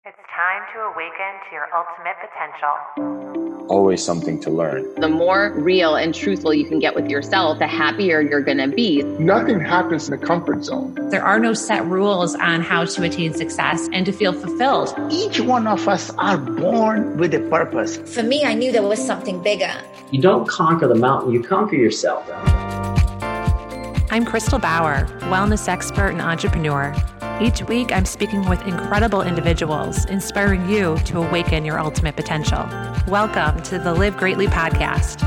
It's time to awaken to your ultimate potential. Always something to learn. The more real and truthful you can get with yourself, the happier you're going to be. Nothing happens in the comfort zone. There are no set rules on how to attain success and to feel fulfilled. Each one of us are born with a purpose. For me, I knew there was something bigger. You don't conquer the mountain, you conquer yourself. I'm Crystal Bauer, wellness expert and entrepreneur. Each week, I'm speaking with incredible individuals, inspiring you to awaken your ultimate potential. Welcome to the Live Greatly podcast.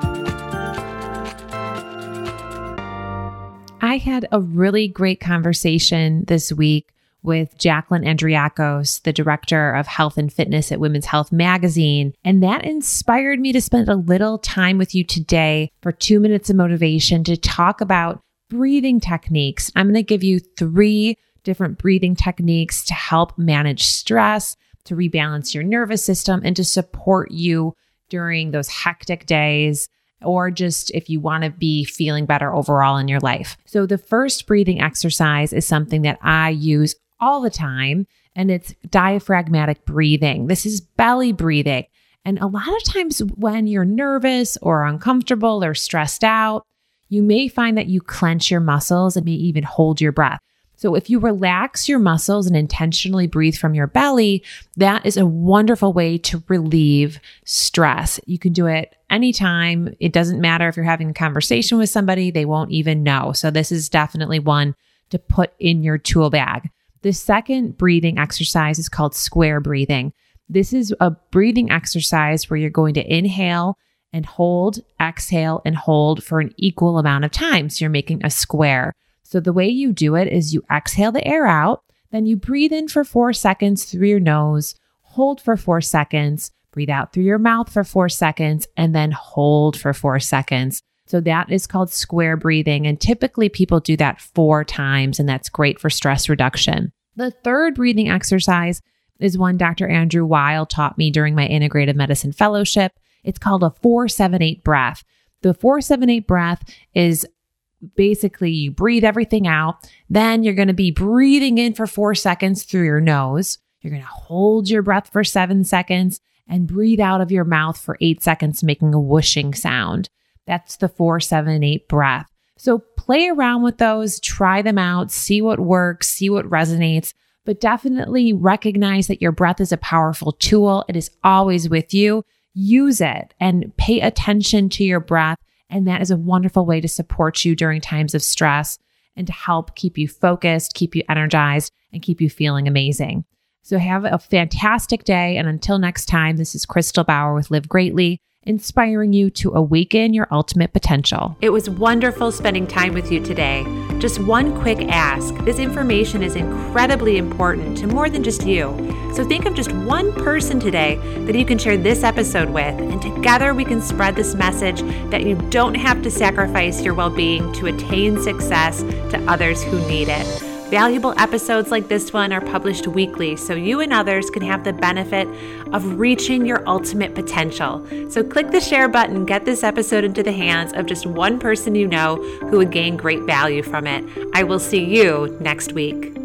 I had a really great conversation this week with Jacqueline Andriakos, the director of health and fitness at Women's Health Magazine. And that inspired me to spend a little time with you today for 2 minutes of motivation to talk about breathing techniques. I'm going to give you 3 different breathing techniques to help manage stress, to rebalance your nervous system, and to support you during those hectic days, or just if you want to be feeling better overall in your life. So the first breathing exercise is something that I use all the time, and it's diaphragmatic breathing. This is belly breathing. And a lot of times when you're nervous or uncomfortable or stressed out, you may find that you clench your muscles and may even hold your breath. So if you relax your muscles and intentionally breathe from your belly, that is a wonderful way to relieve stress. You can do it anytime. It doesn't matter if you're having a conversation with somebody, they won't even know. So this is definitely one to put in your tool bag. The second breathing exercise is called square breathing. This is a breathing exercise where you're going to inhale and hold, exhale and hold for an equal amount of time. So you're making a square. So the way you do it is you exhale the air out, then you breathe in for 4 seconds through your nose, hold for 4 seconds, breathe out through your mouth for 4 seconds, and then hold for 4 seconds. So that is called square breathing. And typically people do that 4 times, and that's great for stress reduction. The third breathing exercise is one Dr. Andrew Weil taught me during my integrative medicine fellowship. It's called a 4-7-8 breath. The 4-7-8 breath is basically you breathe everything out. Then you're going to be breathing in for 4 seconds through your nose. You're going to hold your breath for 7 seconds and breathe out of your mouth for 8 seconds, making a whooshing sound. That's the 4-7-8 breath. So play around with those, try them out, see what works, see what resonates, but definitely recognize that your breath is a powerful tool. It is always with you. Use it and pay attention to your breath. And that is a wonderful way to support you during times of stress and to help keep you focused, keep you energized, and keep you feeling amazing. So have a fantastic day. And until next time, this is Crystal Bauer with Live Greatly, inspiring you to awaken your ultimate potential. It was wonderful spending time with you today. Just one quick ask. This information is incredibly important to more than just you. So think of just one person today that you can share this episode with, and together we can spread this message that you don't have to sacrifice your well-being to attain success to others who need it. Valuable episodes like this one are published weekly, so you and others can have the benefit of reaching your ultimate potential. So click the share button, get this episode into the hands of just one person you know who would gain great value from it. I will see you next week.